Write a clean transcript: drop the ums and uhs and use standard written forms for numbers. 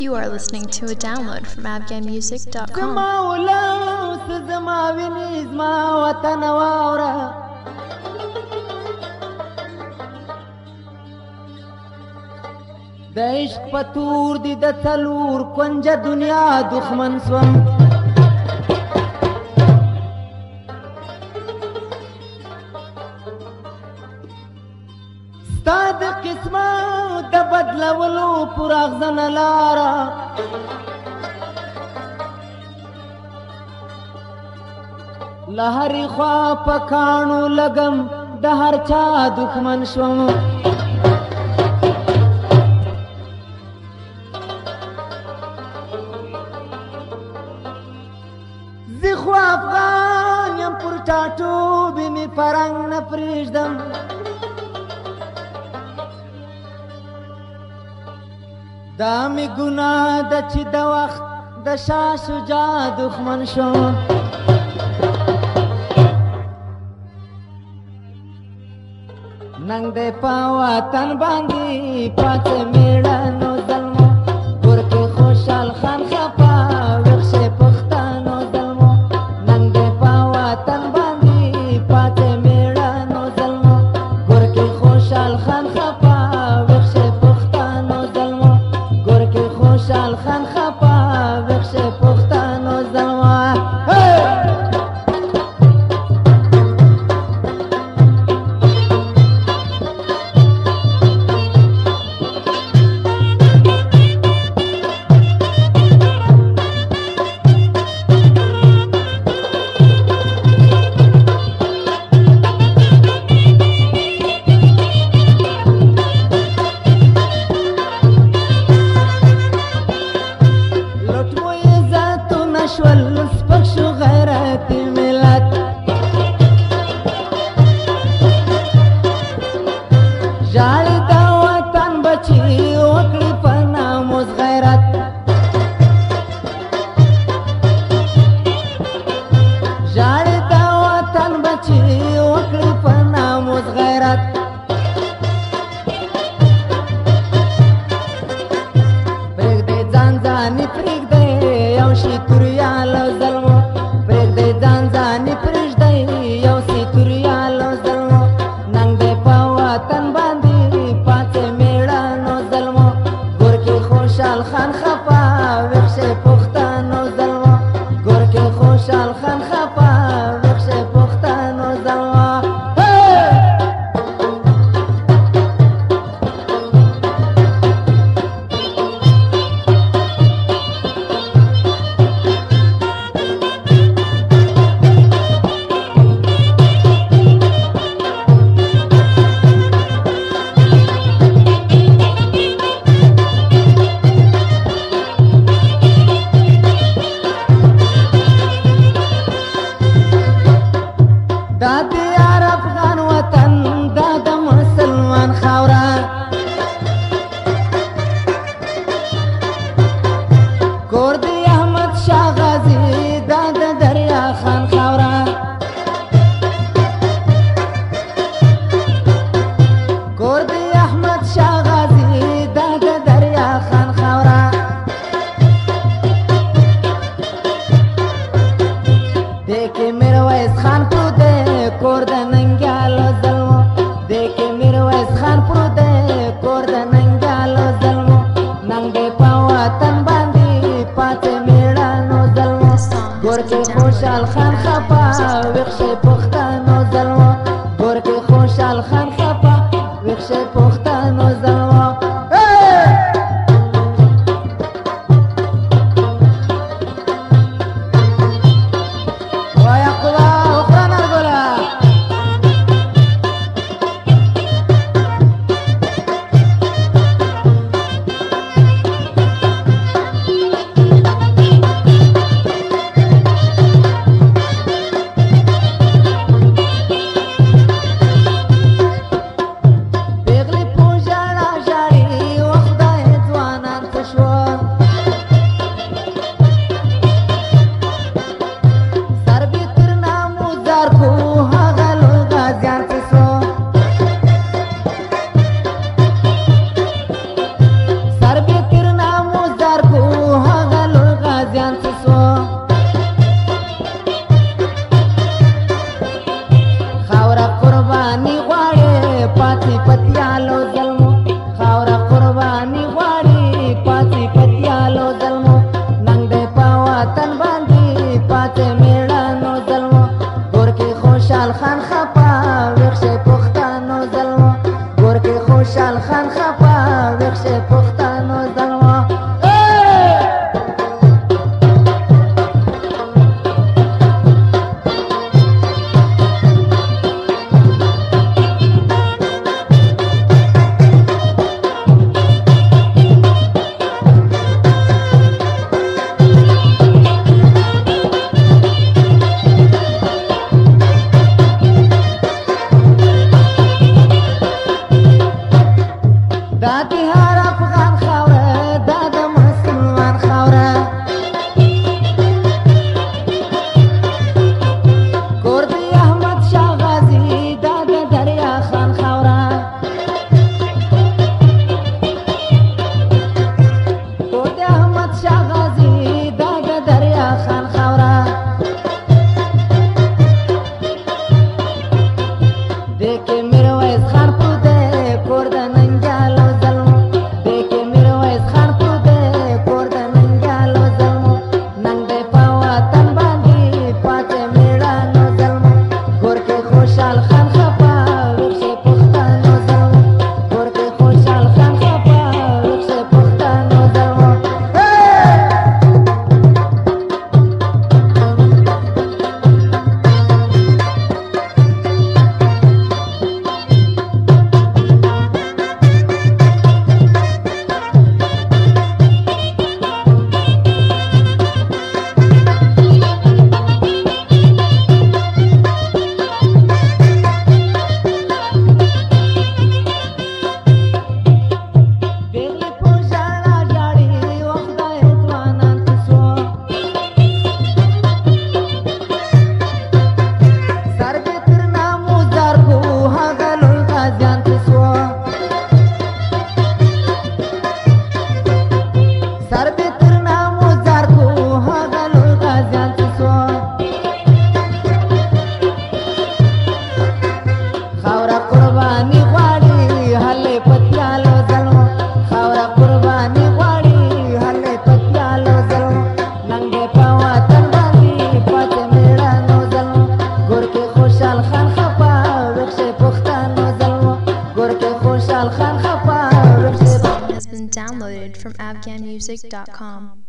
You are listening to a download from afghanmusic.com. د عشق پتور دی د تلور کنج دنیا دخمن سوم ستا د قسمت د بدلولو پر اغزن لارا لهری خوا پکانو لگم د هر چا دخمن شوم زخوا افغان یم پر ټاټو بی می پرنګ نه پریږدم دا می ګناه ده چې د وخت د شاه شجاع دښمن شوم ننګ دی په وطن باندې پاتې مېړنو ظلمو ګورکې خوشحال خان خپه وښې پښتنو ظلمو ننګ دی په وطن باندې پاتې مېړنو ظلمو ګورکې خوشحال خان خپه وښې پښتنو ظلمو ګورکې خوشحال خان خپه وښې پښتنو ظلمو خوشحال خان خپه وښې پښتنو ظلمو ګورکې خوشحال خان خپه وښې پښتنو ظلمو وایه قلا وخوره نرګله AfgamMusic.com.